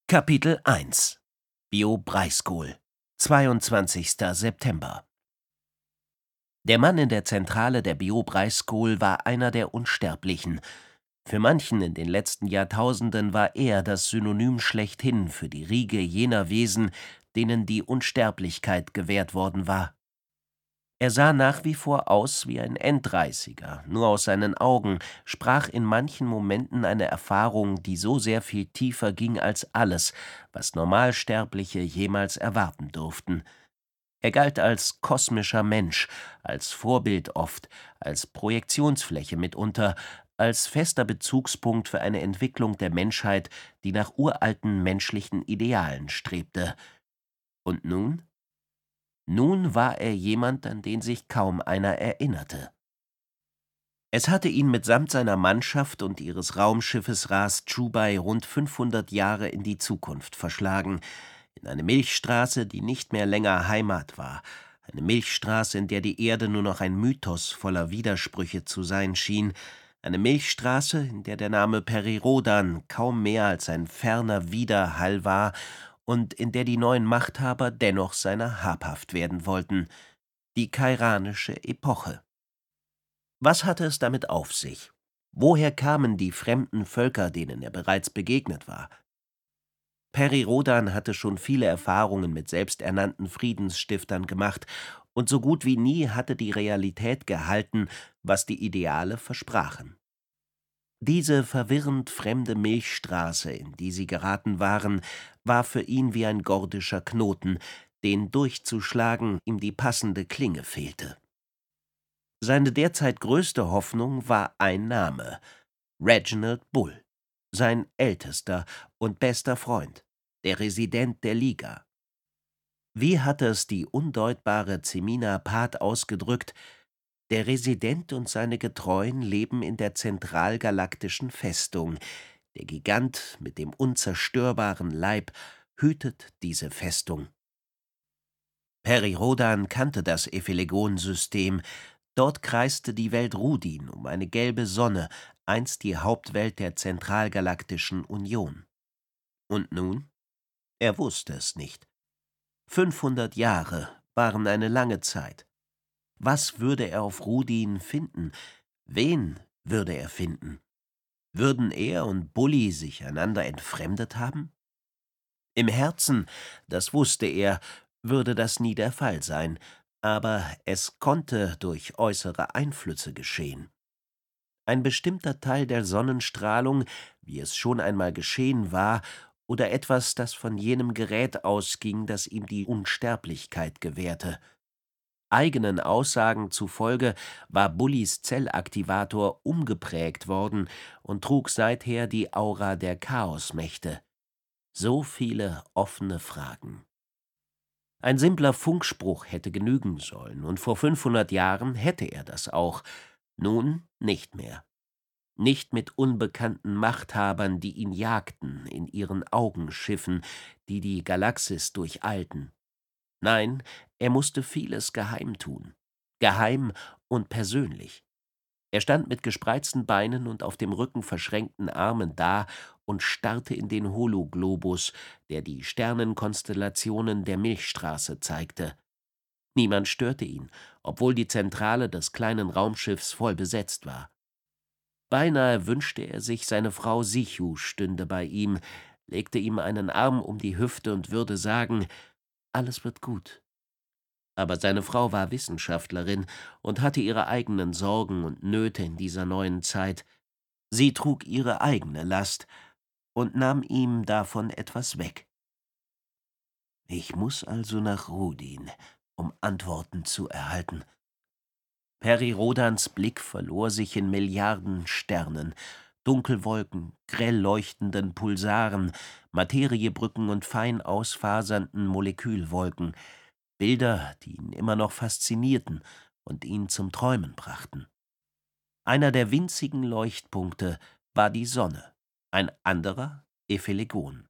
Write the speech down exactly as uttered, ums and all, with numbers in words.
Kapitel eins Bio Breisgol, zweiundzwanzigster September. Der Mann in der Zentrale der Bio Breisgol war einer der Unsterblichen. Für manchen in den letzten Jahrtausenden war er das Synonym schlechthin für die Riege jener Wesen, denen die Unsterblichkeit gewährt worden war. Er sah nach wie vor aus wie ein Enddreißiger, nur aus seinen Augen sprach in manchen Momenten eine Erfahrung, die so sehr viel tiefer ging als alles, was Normalsterbliche jemals erwarten durften. Er galt als kosmischer Mensch, als Vorbild oft, als Projektionsfläche mitunter, als fester Bezugspunkt für eine Entwicklung der Menschheit, die nach uralten menschlichen Idealen strebte. Und nun? Nun war er jemand, an den sich kaum einer erinnerte. Es hatte ihn mitsamt seiner Mannschaft und ihres Raumschiffes Ras Chubai rund fünfhundert Jahre in die Zukunft verschlagen, in eine Milchstraße, die nicht mehr länger Heimat war, eine Milchstraße, in der die Erde nur noch ein Mythos voller Widersprüche zu sein schien, eine Milchstraße, in der der Name Peri-Rodan kaum mehr als ein ferner Widerhall war und in der die neuen Machthaber dennoch seiner habhaft werden wollten, die kairanische Epoche. Was hatte es damit auf sich? Woher kamen die fremden Völker, denen er bereits begegnet war? Peri-Rodan hatte schon viele Erfahrungen mit selbsternannten Friedensstiftern gemacht, und so gut wie nie hatte die Realität gehalten, was die Ideale versprachen. Diese verwirrend fremde Milchstraße, in die sie geraten waren, war für ihn wie ein gordischer Knoten, den durchzuschlagen ihm die passende Klinge fehlte. Seine derzeit größte Hoffnung war ein Name: Reginald Bull, sein ältester und bester Freund, der Resident der Liga. Wie hatte es die undeutbare Zemina Pat ausgedrückt: Der Resident und seine Getreuen leben in der zentralgalaktischen Festung. Der Gigant mit dem unzerstörbaren Leib hütet diese Festung. Peri-Rodan kannte das Ephelegon-System. Dort kreiste die Welt Rudin um eine gelbe Sonne, einst die Hauptwelt der Zentralgalaktischen Union. Und nun? Er wusste es nicht. fünfhundert Jahre waren eine lange Zeit. Was würde er auf Rudin finden? Wen würde er finden? Würden er und Bully sich einander entfremdet haben? Im Herzen, das wusste er, würde das nie der Fall sein, aber es konnte durch äußere Einflüsse geschehen. Ein bestimmter Teil der Sonnenstrahlung, wie es schon einmal geschehen war, oder etwas, das von jenem Gerät ausging, das ihm die Unsterblichkeit gewährte. Eigenen Aussagen zufolge war Bullys Zellaktivator umgeprägt worden und trug seither die Aura der Chaosmächte. So viele offene Fragen. Ein simpler Funkspruch hätte genügen sollen, und vor fünfhundert Jahren hätte er das auch. Nun nicht mehr. Nicht mit unbekannten Machthabern, die ihn jagten in ihren Augenschiffen, die die Galaxis durcheilten. Nein, er musste vieles geheim tun. Geheim und persönlich. Er stand mit gespreizten Beinen und auf dem Rücken verschränkten Armen da und starrte in den Hologlobus, der die Sternenkonstellationen der Milchstraße zeigte. Niemand störte ihn, obwohl die Zentrale des kleinen Raumschiffs voll besetzt war. Beinahe wünschte er sich, seine Frau Sichu stünde bei ihm, legte ihm einen Arm um die Hüfte und würde sagen: »Alles wird gut.« Aber seine Frau war Wissenschaftlerin und hatte ihre eigenen Sorgen und Nöte in dieser neuen Zeit. Sie trug ihre eigene Last und nahm ihm davon etwas weg. »Ich muss also nach Rudin, um Antworten zu erhalten.« Peri-Rodans Blick verlor sich in Milliarden Sternen, Dunkelwolken, grell leuchtenden Pulsaren, Materiebrücken und fein ausfasernden Molekülwolken, Bilder, die ihn immer noch faszinierten und ihn zum Träumen brachten. Einer der winzigen Leuchtpunkte war die Sonne, ein anderer Ephelegon.